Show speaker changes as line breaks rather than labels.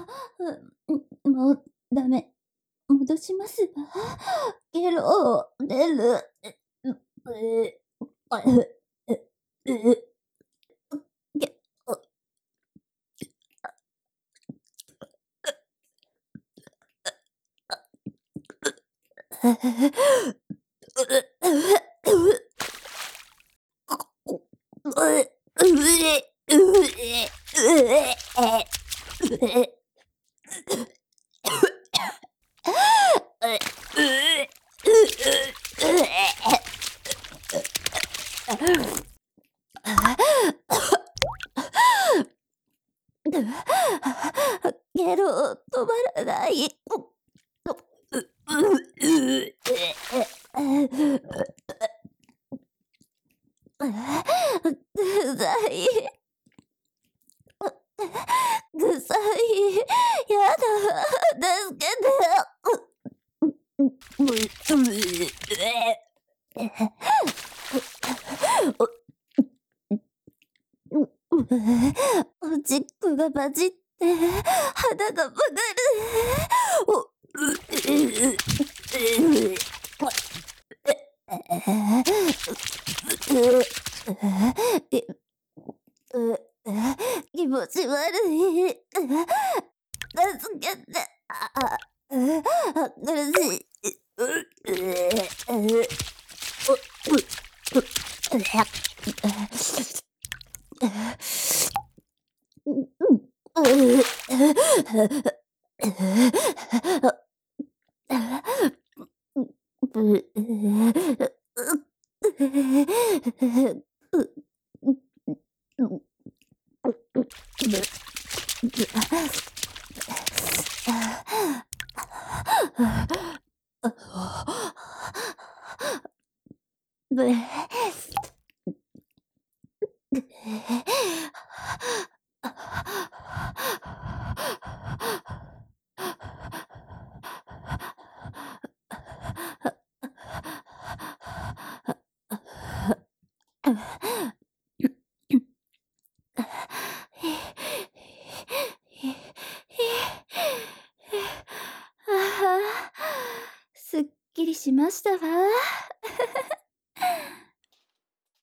もうダメ。戻しますわ。ゲロ出る。げゲロ止まらない。ぐさい。ぐさい。やだ。助けて。おちっこがバチって肌が曲がる。気持ち悪い。助けて。苦しい。すっきりしましたわ。